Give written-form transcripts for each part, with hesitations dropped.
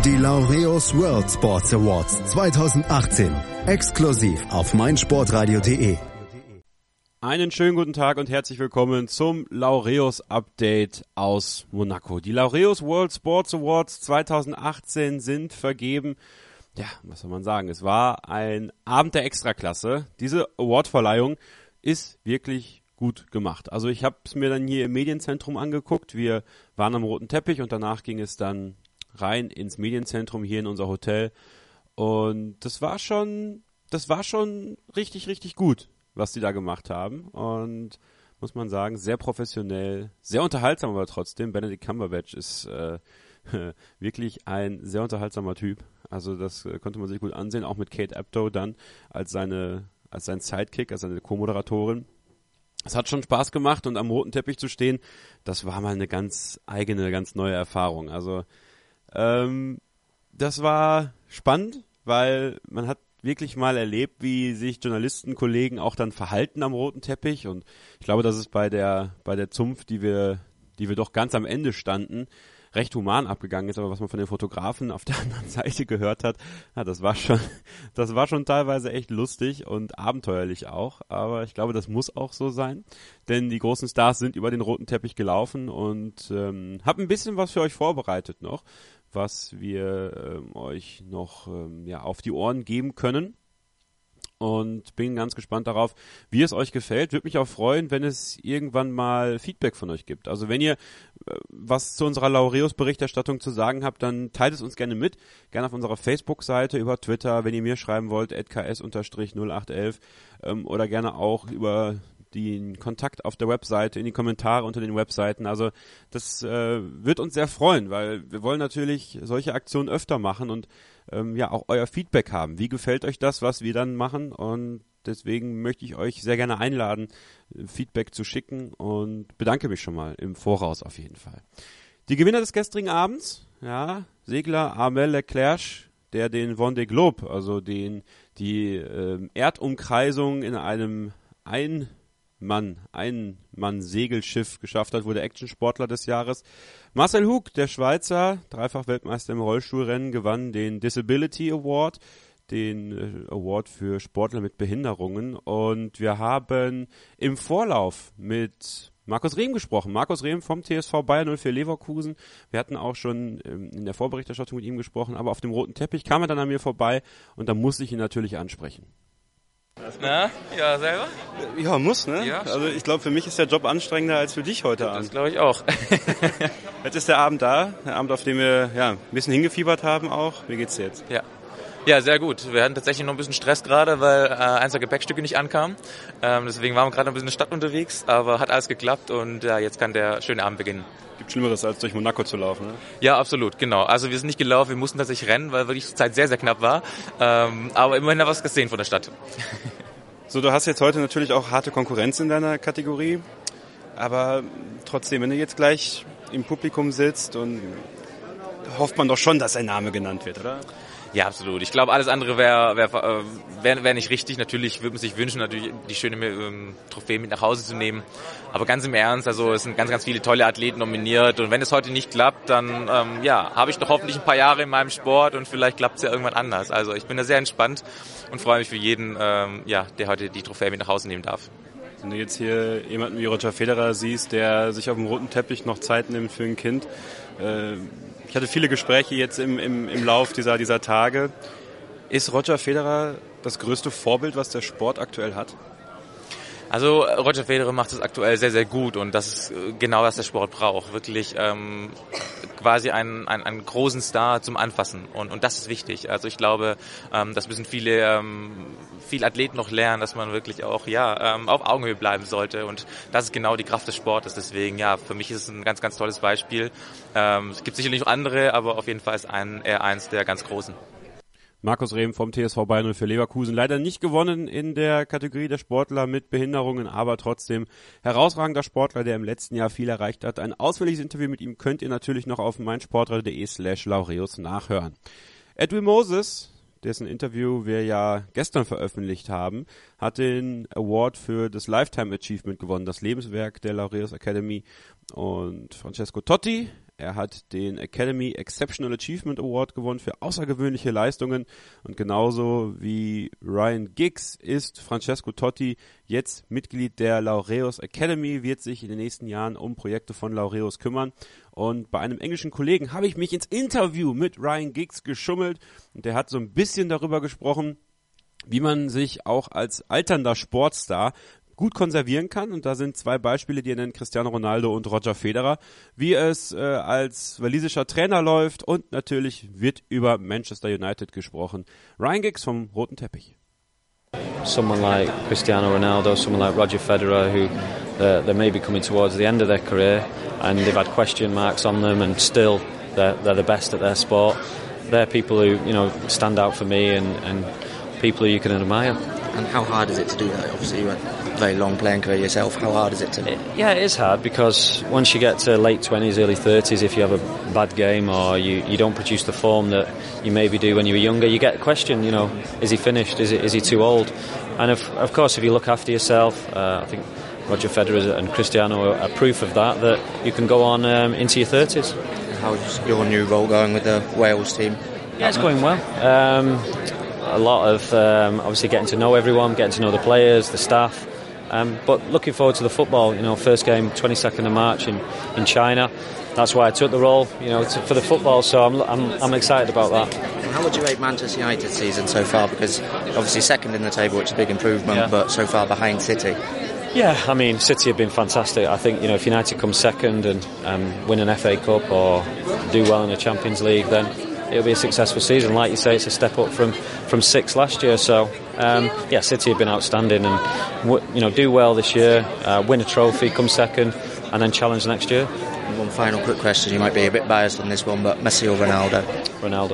Die Laureus World Sports Awards 2018. Exklusiv auf meinsportradio.de. Einen schönen guten Tag und herzlich willkommen zum Laureus Update aus Monaco. Die Laureus World Sports Awards 2018 sind vergeben. Ja, was soll man sagen? Es war ein Abend der Extraklasse. Diese Awardverleihung ist wirklich gut gemacht. Also ich habe es mir dann hier im Medienzentrum angeguckt. Wir waren am roten Teppich und danach ging es dann rein ins Medienzentrum hier in unser Hotel. Und das war schon richtig, richtig gut, was die da gemacht haben. Und muss man sagen, sehr professionell, sehr unterhaltsam, aber trotzdem. Benedict Cumberbatch ist wirklich ein sehr unterhaltsamer Typ. Also das konnte man sich gut ansehen, auch mit Kate Apatow dann als sein Sidekick, als seine Co-Moderatorin. Es hat schon Spaß gemacht und am roten Teppich zu stehen, das war mal eine ganz eigene, ganz neue Erfahrung. Also das war spannend, weil man hat wirklich mal erlebt, wie sich Journalistenkollegen auch dann verhalten am roten Teppich, und ich glaube, dass es bei der Zunft, die wir doch ganz am Ende standen, recht human abgegangen ist, aber was man von den Fotografen auf der anderen Seite gehört hat, ja, das war schon teilweise echt lustig und abenteuerlich auch, aber ich glaube, das muss auch so sein, denn die großen Stars sind über den roten Teppich gelaufen und habe ein bisschen was für euch vorbereitet noch, was wir euch noch auf die Ohren geben können. Und bin ganz gespannt darauf, wie es euch gefällt. Würde mich auch freuen, wenn es irgendwann mal Feedback von euch gibt. Also wenn ihr was zu unserer Laureus-Berichterstattung zu sagen habt, dann teilt es uns gerne mit. Gerne auf unserer Facebook-Seite, über Twitter, wenn ihr mir schreiben wollt, @ks_0811 oder gerne auch über den Kontakt auf der Webseite, in die Kommentare unter den Webseiten. Also das wird uns sehr freuen, weil wir wollen natürlich solche Aktionen öfter machen und auch euer Feedback haben. Wie gefällt euch das, was wir dann machen? Und deswegen möchte ich euch sehr gerne einladen, Feedback zu schicken, und bedanke mich schon mal im Voraus auf jeden Fall. Die Gewinner des gestrigen Abends, Segler Armel Leclerc, der den Vendée Globe, also die Erdumkreisung in einem Ein-Mann-Segelschiff geschafft hat, wurde Actionsportler des Jahres. Marcel Hug, der Schweizer, dreifach Weltmeister im Rollstuhlrennen, gewann den Disability Award, den Award für Sportler mit Behinderungen. Und wir haben im Vorlauf mit Markus Rehm gesprochen. Markus Rehm vom TSV Bayer 04 Leverkusen. Wir hatten auch schon in der Vorberichterstattung mit ihm gesprochen, aber auf dem roten Teppich kam er dann an mir vorbei und da musste ich ihn natürlich ansprechen. Na, ja, selber? Ja, muss, ne? Ja, also ich glaube, für mich ist der Job anstrengender als für dich heute Abend. Das glaube ich auch. Jetzt ist der Abend da, der Abend, auf den wir ein bisschen hingefiebert haben auch. Wie geht's dir jetzt? Ja, sehr gut. Wir hatten tatsächlich noch ein bisschen Stress gerade, weil eins der Gepäckstücke nicht ankam. Deswegen waren wir gerade ein bisschen in der Stadt unterwegs, aber hat alles geklappt und jetzt kann der schöne Abend beginnen. Gibt Schlimmeres, als durch Monaco zu laufen, ne? Ja, absolut, genau. Also wir sind nicht gelaufen, wir mussten tatsächlich rennen, weil wirklich die Zeit sehr, sehr knapp war. Aber immerhin haben wir was gesehen von der Stadt. So, du hast jetzt heute natürlich auch harte Konkurrenz in deiner Kategorie, aber trotzdem, wenn du jetzt gleich im Publikum sitzt, und hofft man doch schon, dass dein Name genannt wird, oder? Ja, absolut. Ich glaube, alles andere wäre nicht richtig. Natürlich würde man sich wünschen, natürlich die schöne Trophäe mit nach Hause zu nehmen. Aber ganz im Ernst, also es sind ganz, ganz viele tolle Athleten nominiert. Und wenn es heute nicht klappt, dann habe ich doch hoffentlich ein paar Jahre in meinem Sport und vielleicht klappt es ja irgendwann anders. Also ich bin da sehr entspannt und freue mich für jeden, der heute die Trophäe mit nach Hause nehmen darf. Wenn du jetzt hier jemanden wie Roger Federer siehst, der sich auf dem roten Teppich noch Zeit nimmt für ein Kind, ich hatte viele Gespräche jetzt im Lauf dieser Tage. Ist Roger Federer das größte Vorbild, was der Sport aktuell hat? Also Roger Federer macht es aktuell sehr, sehr gut und das ist genau, was der Sport braucht. Wirklich quasi einen großen Star zum Anfassen und das ist wichtig. Also ich glaube, das müssen viele Athleten noch lernen, dass man wirklich auch auf Augenhöhe bleiben sollte und das ist genau die Kraft des Sportes. Deswegen für mich ist es ein ganz, ganz tolles Beispiel. Es gibt sicherlich noch andere, aber auf jeden Fall ist er eins der ganz Großen. Markus Rehm vom TSV Bayer 04 Leverkusen. Leider nicht gewonnen in der Kategorie der Sportler mit Behinderungen, aber trotzdem herausragender Sportler, der im letzten Jahr viel erreicht hat. Ein ausführliches Interview mit ihm könnt ihr natürlich noch auf meinsportradio.de/Laureus nachhören. Edwin Moses, dessen Interview wir ja gestern veröffentlicht haben, hat den Award für das Lifetime Achievement gewonnen, das Lebenswerk der Laureus Academy. Und Francesco Totti, Er hat den Academy Exceptional Achievement Award gewonnen für außergewöhnliche Leistungen und genauso wie Ryan Giggs ist Francesco Totti jetzt Mitglied der Laureus Academy, wird sich in den nächsten Jahren um Projekte von Laureus kümmern. Und bei einem englischen Kollegen habe ich mich ins Interview mit Ryan Giggs geschummelt und der hat so ein bisschen darüber gesprochen, wie man sich auch als alternder Sportstar gut konservieren kann. Und da sind zwei Beispiele, die er nennt, Cristiano Ronaldo und Roger Federer, wie es als walisischer Trainer läuft und natürlich wird über Manchester United gesprochen. Ryan Giggs vom Roten Teppich. Someone like Cristiano Ronaldo, someone like Roger Federer, who they may be coming towards the end of their career and they've had question marks on them and still they're the best at their sport. They're people who, you know, stand out for me and people who you can admire. And how hard is it to do that? Obviously you had a very long playing career yourself. How hard is it to... Yeah, it is hard because once you get to late 20s, early 30s, if you have a bad game or you don't produce the form that you maybe do when you were younger, you get a question, you know, is he finished? Is he too old? And of course, if you look after yourself, I think Roger Federer and Cristiano are proof of that you can go on into your 30s. How's your new role going with the Wales team? Yeah, it's going well. A lot of obviously getting to know everyone, getting to know the players, the staff, but looking forward to the football. You know, first game 22nd of March in China. That's why I took the role, you know, for the football. So I'm excited about that. How would you rate Manchester United's season so far? Because obviously second in the table, which is a big improvement, but so far behind City. Yeah, I mean, City have been fantastic. I think, you know, if United come second and win an FA Cup or do well in the Champions League, then it'll be a successful season. Like you say, it's a step up from sixth last year. So, yeah, City have been outstanding and, you know, do well this year, win a trophy, come second, and then challenge next year. One final quick question. You might be a bit biased on this one, but Messi or Ronaldo? Ronaldo.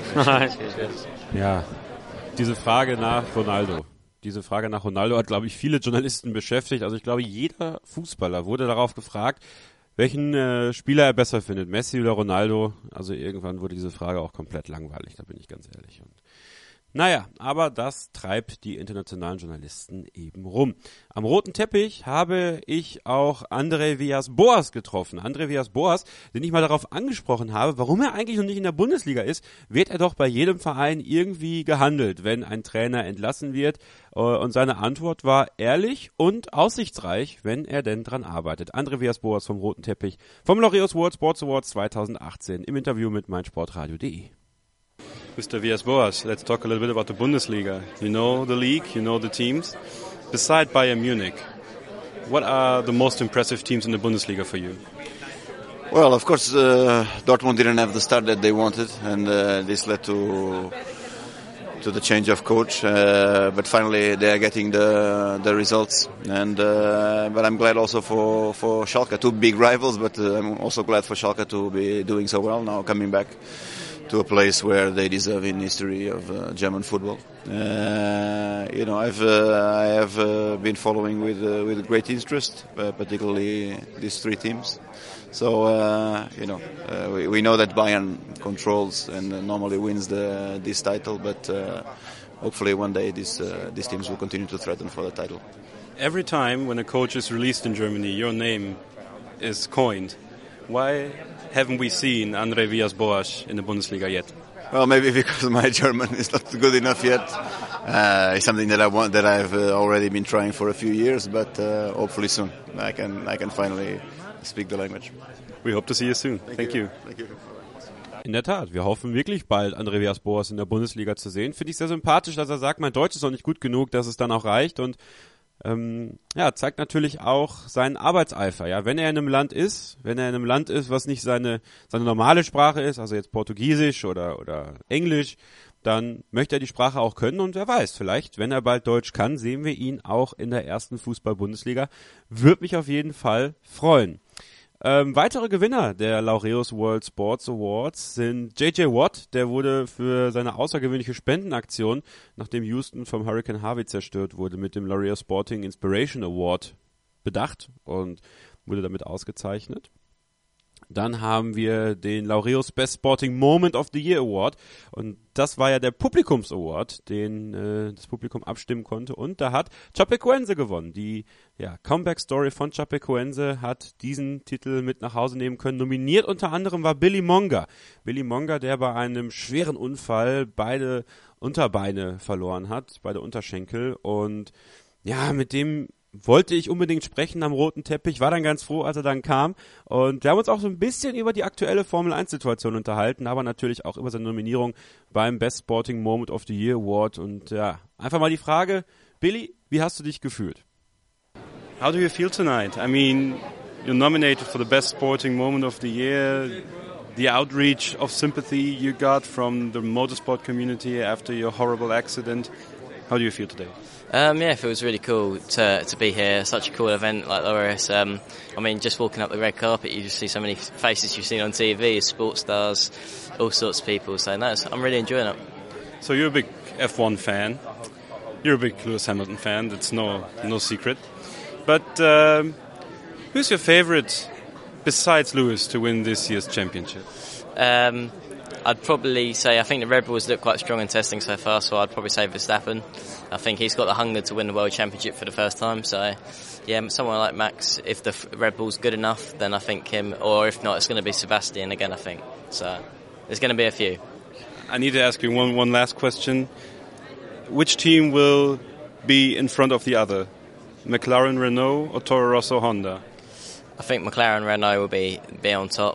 Ja, diese Frage nach Ronaldo. Diese Frage nach Ronaldo hat, glaube ich, viele Journalisten beschäftigt. Also ich glaube, jeder Fußballer wurde darauf gefragt, welchen Spieler er besser findet, Messi oder Ronaldo. Also irgendwann wurde diese Frage auch komplett langweilig, da bin ich ganz ehrlich. Und naja, aber das treibt die internationalen Journalisten eben rum. Am roten Teppich habe ich auch André Villas-Boas getroffen. André Villas-Boas, den ich mal darauf angesprochen habe, warum er eigentlich noch nicht in der Bundesliga ist, wird er doch bei jedem Verein irgendwie gehandelt, wenn ein Trainer entlassen wird. Und seine Antwort war ehrlich und aussichtsreich, wenn er denn dran arbeitet. André Villas-Boas vom roten Teppich vom Laureus World Sports Awards 2018 im Interview mit meinsportradio.de. Mr. Villas-Boas, let's talk a little bit about the Bundesliga. You know the league, you know the teams. Beside Bayern Munich, what are the most impressive teams in the Bundesliga for you? Well, of course, Dortmund didn't have the start that they wanted, and this led to the change of coach. But finally, they are getting the results, and but I'm glad also for Schalke, two big rivals. But I'm also glad for Schalke to be doing so well now, coming back to a place where they deserve in history of German football. You know, I have been following with great interest, particularly these three teams. So you know, we know that Bayern controls and normally wins this title, but hopefully one day these teams will continue to threaten for the title. Every time when a coach is released in Germany, your name is coined. Why haven't we seen André Villas-Boas in the Bundesliga yet? Well, maybe because my German is not good enough yet. It's something that I've already been trying for a few years, but hopefully soon I can finally speak the language. We hope to see you soon. Thank you. Thank you. In der Tat, wir hoffen wirklich bald André Villas-Boas in der Bundesliga zu sehen. Finde ich sehr sympathisch, dass er sagt, mein Deutsch ist noch nicht gut genug, dass es dann auch reicht und ja, zeigt natürlich auch seinen Arbeitseifer. Ja, wenn er in einem Land ist, was nicht seine normale Sprache ist, also jetzt Portugiesisch oder Englisch, dann möchte er die Sprache auch können und wer weiß, vielleicht, wenn er bald Deutsch kann, sehen wir ihn auch in der ersten Fußball-Bundesliga. Würde mich auf jeden Fall freuen. Weitere Gewinner der Laureus World Sports Awards sind J.J. Watt, der wurde für seine außergewöhnliche Spendenaktion, nachdem Houston vom Hurricane Harvey zerstört wurde, mit dem Laureus Sporting Inspiration Award bedacht und wurde damit ausgezeichnet. Dann haben wir den Laureus Best Sporting Moment of the Year Award und das war ja der Publikums-Award, den das Publikum abstimmen konnte und da hat Chapecoense gewonnen. Die Comeback-Story von Chapecoense hat diesen Titel mit nach Hause nehmen können. Nominiert unter anderem war Billy Monger. Billy Monger, der bei einem schweren Unfall beide Unterbeine verloren hat, beide Unterschenkel und ja, mit dem wollte ich unbedingt sprechen am roten Teppich, war dann ganz froh, als er dann kam und wir haben uns auch so ein bisschen über die aktuelle Formel-1-Situation unterhalten, aber natürlich auch über seine Nominierung beim Best Sporting Moment of the Year Award und ja, einfach mal die Frage, Billy, wie hast du dich gefühlt? How do you feel tonight? I mean, you're nominated for the Best Sporting Moment of the Year, the outreach of sympathy you got from the motorsport community after your horrible accident. How do you feel today? Yeah, it feels really cool to be here. Such a cool event like Laureus. I mean, just walking up the red carpet, you just see so many faces you've seen on TV, sports stars, all sorts of people. So no, I'm really enjoying it. So you're a big F1 fan. You're a big Lewis Hamilton fan. That's no secret. But who's your favorite besides Lewis to win this year's championship? I'd probably say I think the Red Bulls look quite strong in testing so far, so I'd probably say Verstappen. I think he's got the hunger to win the World Championship for the first time, so yeah, someone like Max, if the Red Bull's good enough, then I think him, or if not, it's going to be Sebastian again, I think. So there's going to be a few. I need to ask you one last question. Which team will be in front of the other? McLaren, Renault, or Toro Rosso, Honda? I think McLaren, Renault will be on top.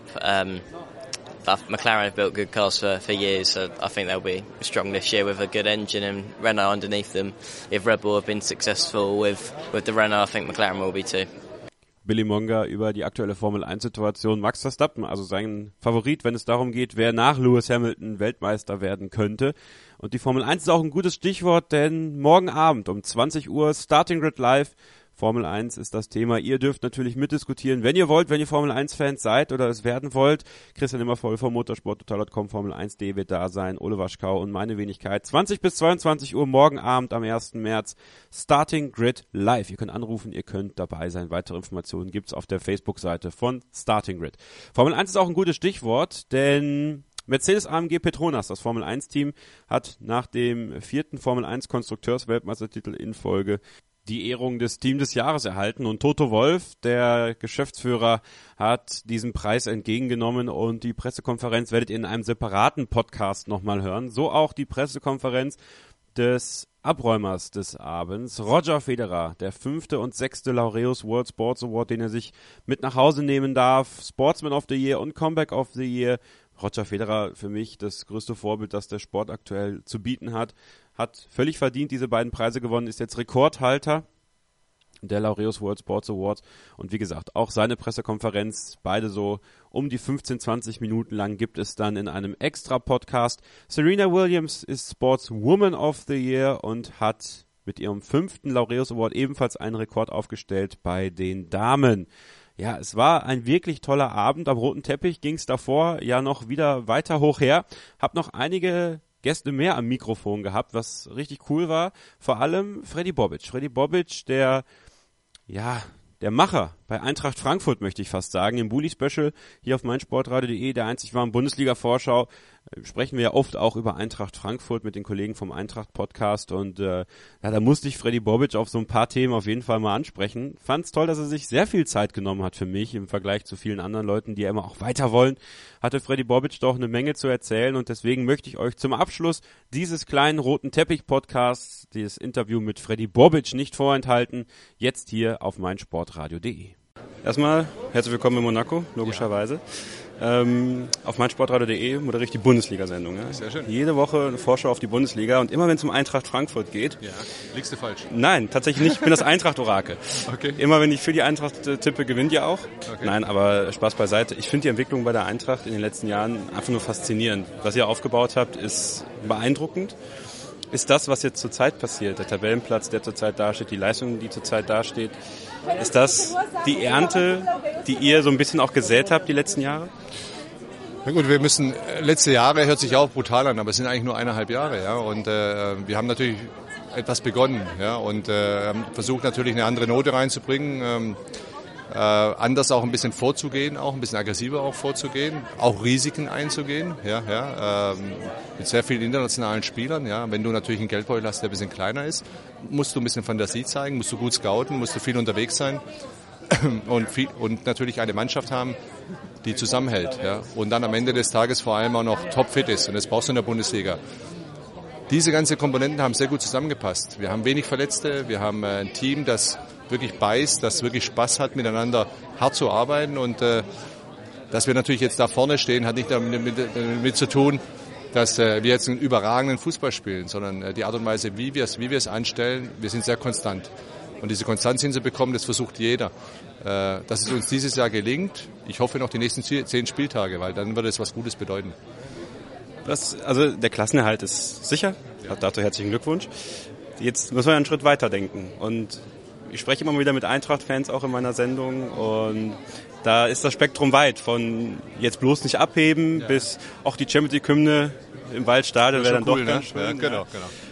McLaren have built good cars for years, so I think they'll be strong this year with a good engine and Renault underneath them. If Red Bull have been successful with the Renault, I think McLaren will be too. Billy Monger über die aktuelle Formel-1-Situation. Max Verstappen, also sein Favorit, wenn es darum geht, wer nach Lewis Hamilton Weltmeister werden könnte. Und die Formel 1 ist auch ein gutes Stichwort, denn morgen Abend um 20 Uhr Starting Grid Live. Formel 1 ist das Thema. Ihr dürft natürlich mitdiskutieren, wenn ihr wollt, wenn ihr Formel 1-Fans seid oder es werden wollt. Christian Immervoll vom motorsporttotal.com, Formel1.de wird da sein, Ole Waschkau und meine Wenigkeit. 20 bis 22 Uhr morgen Abend am 1. März. Starting Grid Live. Ihr könnt anrufen, ihr könnt dabei sein. Weitere Informationen gibt's auf der Facebook-Seite von Starting Grid. Formel 1 ist auch ein gutes Stichwort, denn Mercedes-AMG Petronas, das Formel-1-Team, hat nach dem 4. Formel-1-Konstrukteursweltmeistertitel in Folge die Ehrung des Team des Jahres erhalten und Toto Wolff, der Geschäftsführer, hat diesen Preis entgegengenommen und die Pressekonferenz werdet ihr in einem separaten Podcast nochmal hören. So auch die Pressekonferenz des Abräumers des Abends, Roger Federer, der 5. und 6. Laureus World Sports Award, den er sich mit nach Hause nehmen darf, Sportsman of the Year und Comeback of the Year. Roger Federer für mich das größte Vorbild, das der Sport aktuell zu bieten hat. Hat völlig verdient diese beiden Preise gewonnen, ist jetzt Rekordhalter der Laureus World Sports Awards. Und wie gesagt, auch seine Pressekonferenz, beide so um die 15-20 Minuten lang, gibt es dann in einem Extra-Podcast. Serena Williams ist Sportswoman of the Year und hat mit ihrem 5. Laureus Award ebenfalls einen Rekord aufgestellt bei den Damen. Ja, es war ein wirklich toller Abend. Am roten Teppich ging es davor ja noch wieder weiter hoch her. Hab noch einige Gäste mehr am Mikrofon gehabt, was richtig cool war. Vor allem Freddy Bobic. Freddy Bobic, der Macher bei Eintracht Frankfurt, möchte ich fast sagen, im Bully-Special hier auf meinsportradio.de, der einzig wahren Bundesliga-Vorschau, sprechen wir ja oft auch über Eintracht Frankfurt mit den Kollegen vom Eintracht-Podcast und da musste ich Freddy Bobic auf so ein paar Themen auf jeden Fall mal ansprechen. Fand's toll, dass er sich sehr viel Zeit genommen hat für mich im Vergleich zu vielen anderen Leuten, die ja immer auch weiter wollen. Hatte Freddy Bobic doch eine Menge zu erzählen und deswegen möchte ich euch zum Abschluss dieses kleinen roten Teppich-Podcasts, dieses Interview mit Freddy Bobic nicht vorenthalten, jetzt hier auf meinsportradio.de. Erstmal herzlich willkommen in Monaco, logischerweise. Auf meinsportradio.de moderiere ich die Bundesliga-Sendung. Ja? Sehr schön. Jede Woche eine Vorschau auf die Bundesliga und immer wenn es um Eintracht Frankfurt geht. Ja, liegst du falsch? Nein, tatsächlich nicht. Ich bin das Eintracht-Orakel. Okay. Immer wenn ich für die Eintracht tippe, gewinnt ihr auch. Okay. Nein, aber Spaß beiseite. Ich finde die Entwicklung bei der Eintracht in den letzten Jahren einfach nur faszinierend. Was ihr aufgebaut habt, ist beeindruckend. Ist das, was jetzt zurzeit passiert, der Tabellenplatz, der zurzeit dasteht, die Leistung, die zurzeit dasteht, ist das die Ernte, die ihr so ein bisschen auch gesät habt die letzten Jahre? Na gut, letzte Jahre hört sich auch brutal an, aber es sind eigentlich nur 1,5 Jahre, ja, und wir haben natürlich etwas begonnen, ja, und versucht natürlich eine andere Note reinzubringen. anders auch ein bisschen vorzugehen, auch ein bisschen aggressiver auch vorzugehen, auch Risiken einzugehen, mit sehr vielen internationalen Spielern. Ja. Wenn du natürlich einen Geldbeutel hast, der ein bisschen kleiner ist, musst du ein bisschen Fantasie zeigen, musst du gut scouten, musst du viel unterwegs sein und natürlich eine Mannschaft haben, die zusammenhält. Ja. Und dann am Ende des Tages vor allem auch noch topfit ist, und das brauchst du in der Bundesliga. Diese ganzen Komponenten haben sehr gut zusammengepasst. Wir haben wenig Verletzte, wir haben ein Team, das wirklich beißt, das wirklich Spaß hat, miteinander hart zu arbeiten. Und dass wir natürlich jetzt da vorne stehen, hat nicht damit zu tun, dass wir jetzt einen überragenden Fußball spielen, sondern die Art und Weise, wie wir es anstellen, wir sind sehr konstant. Und diese Konstanz hinzubekommen, das versucht jeder. Dass es uns dieses Jahr gelingt, ich hoffe noch die nächsten 10 Spieltage, weil dann wird es was Gutes bedeuten. Also der Klassenerhalt ist sicher. Ja. Dazu herzlichen Glückwunsch. Jetzt müssen wir einen Schritt weiter denken. Und ich spreche immer wieder mit Eintracht-Fans auch in meiner Sendung. Und da ist das Spektrum weit. Von jetzt bloß nicht abheben bis auch die Champions League-Hymne im Waldstadion wäre dann cool, doch ganz schön. Ja, genau.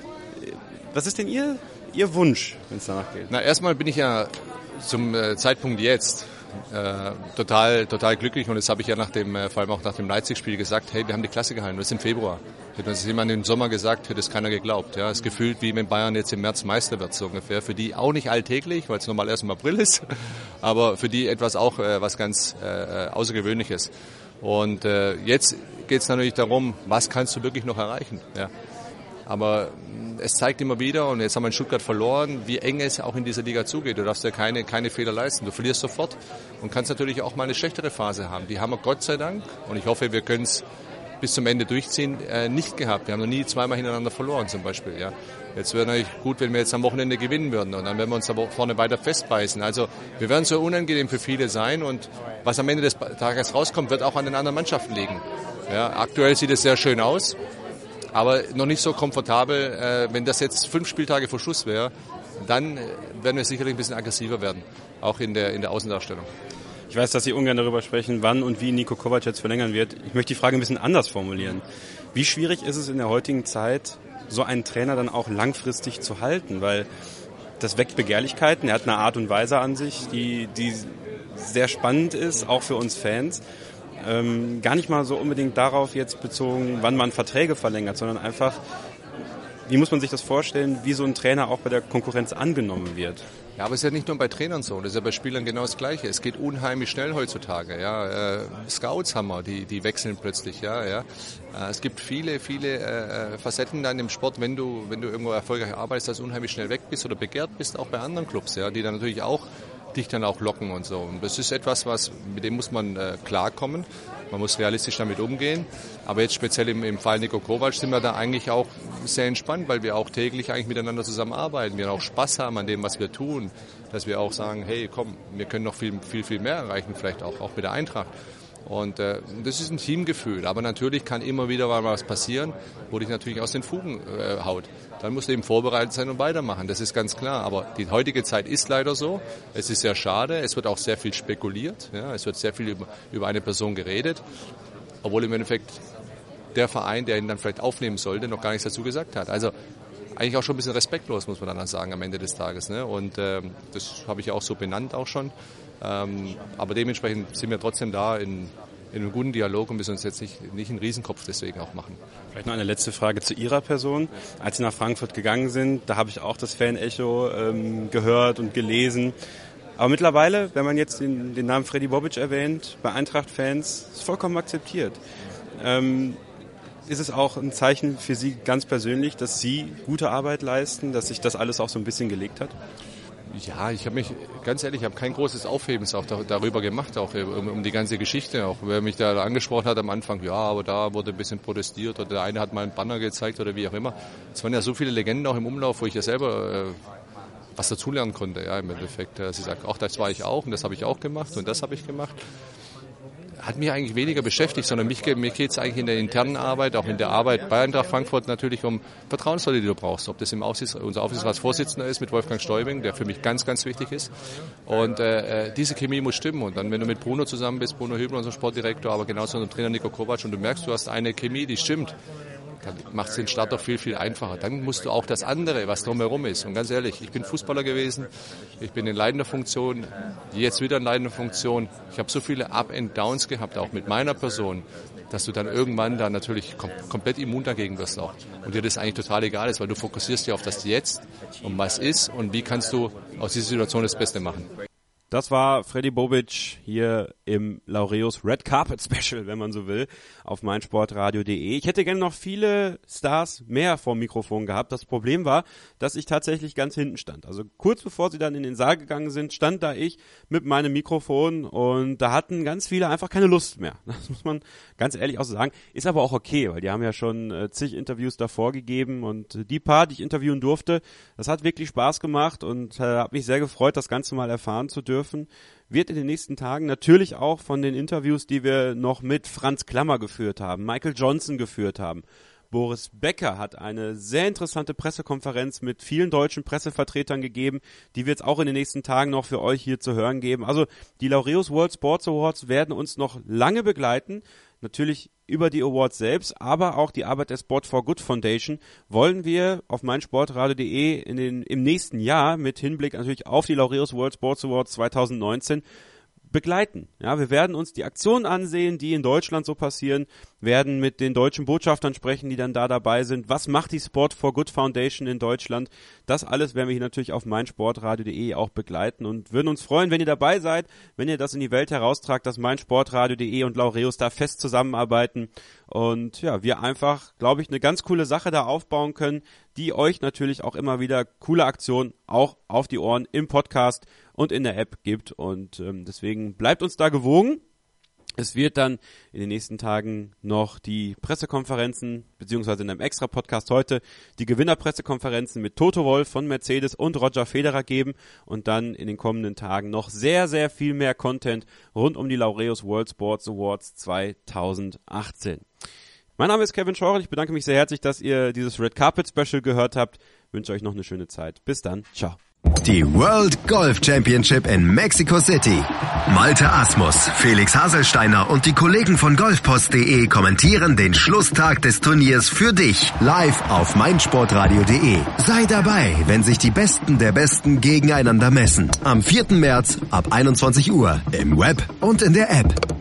Was ist denn Ihr Wunsch, wenn es danach geht? Na, erstmal bin ich ja zum Zeitpunkt jetzt total glücklich, und das habe ich ja vor allem auch nach dem Leipzig-Spiel gesagt, hey, wir haben die Klasse gehalten, das ist im Februar. Hätte uns jemand im Sommer gesagt, hätte es keiner geglaubt. Ja, es ist gefühlt, wie wenn Bayern jetzt im März Meister wird, so ungefähr. Für die auch nicht alltäglich, weil es normal erst im April ist, aber für die etwas auch was ganz Außergewöhnliches. Und jetzt geht es natürlich darum, was kannst du wirklich noch erreichen? Ja. Aber es zeigt immer wieder, und jetzt haben wir in Stuttgart verloren, wie eng es auch in dieser Liga zugeht. Du darfst ja keine Fehler leisten. Du verlierst sofort und kannst natürlich auch mal eine schlechtere Phase haben. Die haben wir Gott sei Dank, und ich hoffe, wir können es bis zum Ende durchziehen, nicht gehabt. Wir haben noch nie zweimal hintereinander verloren zum Beispiel. Ja. Jetzt wäre natürlich gut, wenn wir jetzt am Wochenende gewinnen würden, und dann werden wir uns aber vorne weiter festbeißen. Also wir werden so unangenehm für viele sein, und was am Ende des Tages rauskommt, wird auch an den anderen Mannschaften liegen. Ja, aktuell sieht es sehr schön aus, aber noch nicht so komfortabel. Wenn das jetzt 5 Spieltage vor Schluss wäre, dann werden wir sicherlich ein bisschen aggressiver werden, auch in der Außendarstellung. Ich weiß, dass Sie ungern darüber sprechen, wann und wie Niko Kovac jetzt verlängern wird. Ich möchte die Frage ein bisschen anders formulieren. Wie schwierig ist es in der heutigen Zeit, so einen Trainer dann auch langfristig zu halten? Weil das weckt Begehrlichkeiten. Er hat eine Art und Weise an sich, die sehr spannend ist, auch für uns Fans. Gar nicht mal so unbedingt darauf jetzt bezogen, wann man Verträge verlängert, sondern einfach, wie muss man sich das vorstellen, wie so ein Trainer auch bei der Konkurrenz angenommen wird? Ja, aber es ist ja nicht nur bei Trainern so, das ist ja bei Spielern genau das Gleiche. Es geht unheimlich schnell heutzutage. Ja. Scouts haben wir, die wechseln plötzlich. Ja. Es gibt viele Facetten dann im Sport, wenn du irgendwo erfolgreich arbeitest, dass du unheimlich schnell weg bist oder begehrt bist, auch bei anderen Clubs, ja, die dann natürlich auch dich dann auch locken und so. Und das ist etwas, mit dem muss man klarkommen. Man muss realistisch damit umgehen. Aber jetzt speziell im Fall Niko Kovac sind wir da eigentlich auch sehr entspannt, weil wir auch täglich eigentlich miteinander zusammenarbeiten. Wir auch Spaß haben an dem, was wir tun. Dass wir auch sagen, hey, komm, wir können noch viel mehr erreichen, vielleicht auch mit der Eintracht. Und das ist ein Teamgefühl. Aber natürlich kann immer wieder mal was passieren, wo dich natürlich aus den Fugen haut. Dann musst du eben vorbereitet sein und weitermachen. Das ist ganz klar. Aber die heutige Zeit ist leider so. Es ist sehr schade. Es wird auch sehr viel spekuliert. Ja, es wird sehr viel über eine Person geredet. Obwohl im Endeffekt der Verein, der ihn dann vielleicht aufnehmen sollte, noch gar nichts dazu gesagt hat. Also eigentlich auch schon ein bisschen respektlos, muss man dann sagen, am Ende des Tages. Ne? Und das habe ich auch so benannt auch schon. Aber dementsprechend sind wir trotzdem da in einem guten Dialog und müssen uns jetzt nicht einen Riesenkopf deswegen auch machen. Vielleicht noch eine letzte Frage zu Ihrer Person. Als Sie nach Frankfurt gegangen sind, da habe ich auch das Fan-Echo gehört und gelesen. Aber mittlerweile, wenn man jetzt den Namen Freddy Bobic erwähnt, bei Eintracht-Fans, ist vollkommen akzeptiert. Ist es auch ein Zeichen für Sie ganz persönlich, dass Sie gute Arbeit leisten, dass sich das alles auch so ein bisschen gelegt hat? Ja, ich habe kein großes Aufhebens auch darüber gemacht, auch um die ganze Geschichte. Auch wer mich da angesprochen hat am Anfang, ja, aber da wurde ein bisschen protestiert oder der eine hat mal einen Banner gezeigt oder wie auch immer. Es waren ja so viele Legenden auch im Umlauf, wo ich ja selber was dazulernen konnte, ja, im Endeffekt. Sie sagt, auch das war ich auch und das habe ich auch gemacht und das habe ich gemacht. Hat mich eigentlich weniger beschäftigt, sondern mir geht es eigentlich in der internen Arbeit, auch in der Arbeit bei Eintracht Frankfurt natürlich um Vertrauensleute, die du brauchst. Ob das unser Aufsichtsratsvorsitzender ist mit Wolfgang Steubing, der für mich ganz, ganz wichtig ist. Und diese Chemie muss stimmen. Und dann, wenn du mit Bruno zusammen bist, Bruno Hübner, unser Sportdirektor, aber genauso unser Trainer Niko Kovac, und du merkst, du hast eine Chemie, die stimmt, dann macht es den Start doch viel, viel einfacher. Dann musst du auch das andere, was drumherum ist. Und ganz ehrlich, ich bin Fußballer gewesen, ich bin in leitender Funktion, jetzt wieder in leitender Funktion. Ich habe so viele Up and Downs gehabt, auch mit meiner Person, dass du dann irgendwann da natürlich komplett immun dagegen wirst auch. Und dir das eigentlich total egal ist, weil du fokussierst ja auf das Jetzt und was ist und wie kannst du aus dieser Situation das Beste machen. Das war Freddy Bobic hier im Laureus Red Carpet Special, wenn man so will, auf meinsportradio.de. Ich hätte gerne noch viele Stars mehr vor dem Mikrofon gehabt. Das Problem war, dass ich tatsächlich ganz hinten stand. Also kurz bevor sie dann in den Saal gegangen sind, stand da ich mit meinem Mikrofon und da hatten ganz viele einfach keine Lust mehr. Das muss man ganz ehrlich auch so sagen. Ist aber auch okay, weil die haben ja schon zig Interviews davor gegeben und die paar, die ich interviewen durfte, das hat wirklich Spaß gemacht und hat mich sehr gefreut, das Ganze mal erfahren zu dürfen. Wird in den nächsten Tagen natürlich auch von den Interviews, die wir noch mit Franz Klammer geführt haben, Michael Johnson geführt haben. Boris Becker hat eine sehr interessante Pressekonferenz mit vielen deutschen Pressevertretern gegeben, die wir jetzt auch in den nächsten Tagen noch für euch hier zu hören geben. Also die Laureus World Sports Awards werden uns noch lange begleiten. Natürlich über die Awards selbst, aber auch die Arbeit der Sport for Good Foundation wollen wir auf meinsportradio.de im nächsten Jahr mit Hinblick natürlich auf die Laureus World Sports Awards 2019 begleiten. Ja, wir werden uns die Aktionen ansehen, die in Deutschland so passieren, werden mit den deutschen Botschaftern sprechen, die dann da dabei sind. Was macht die Sport for Good Foundation in Deutschland? Das alles werden wir hier natürlich auf meinsportradio.de auch begleiten und würden uns freuen, wenn ihr dabei seid, wenn ihr das in die Welt heraustragt, dass meinsportradio.de und Laureus da fest zusammenarbeiten und ja, wir einfach, glaube ich, eine ganz coole Sache da aufbauen können, die euch natürlich auch immer wieder coole Aktionen auch auf die Ohren im Podcast und in der App gibt und deswegen bleibt uns da gewogen. Es wird dann in den nächsten Tagen noch die Pressekonferenzen, beziehungsweise in einem Extra-Podcast heute, die Gewinnerpressekonferenzen mit Toto Wolff von Mercedes und Roger Federer geben und dann in den kommenden Tagen noch sehr, sehr viel mehr Content rund um die Laureus World Sports Awards 2018. Mein Name ist Kevin Scheurer, ich bedanke mich sehr herzlich, dass ihr dieses Red Carpet Special gehört habt. Ich wünsche euch noch eine schöne Zeit. Bis dann, ciao. Die World Golf Championship in Mexico City. Malte Asmus, Felix Haselsteiner und die Kollegen von golfpost.de kommentieren den Schlusstag des Turniers für dich live auf meinsportradio.de. Sei dabei, wenn sich die Besten der Besten gegeneinander messen. Am 4. März ab 21 Uhr im Web und in der App.